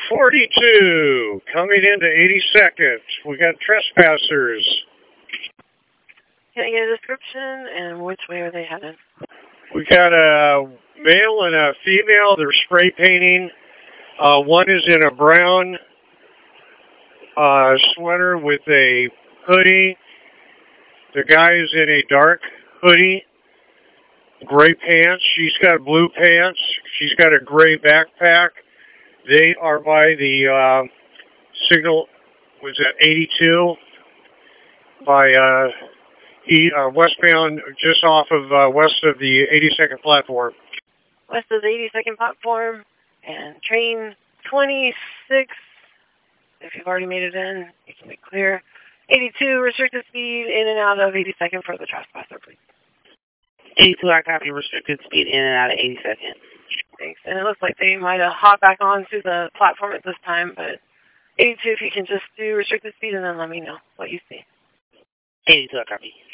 42, coming into 82nd. We got trespassers. Can I get a description and which way are they headed? We got a male and a female. They're spray painting. One is in a brown sweater with a hoodie. The guy is in a dark hoodie, gray pants. She's got blue pants. She's got a gray backpack. They are by the signal, was that 82? By westbound, just off of west of the 82nd platform. West of the 82nd platform and train 26. If you've already made it in, you can be clear. 82, restricted speed in and out of 82nd for the trespasser, please. 82, I copy, restricted speed in and out of 82nd. Thanks. And it looks like they might have hopped back onto the platform at this time, but 82, if you can just do restricted speed and then let me know what you see. 82, I copy.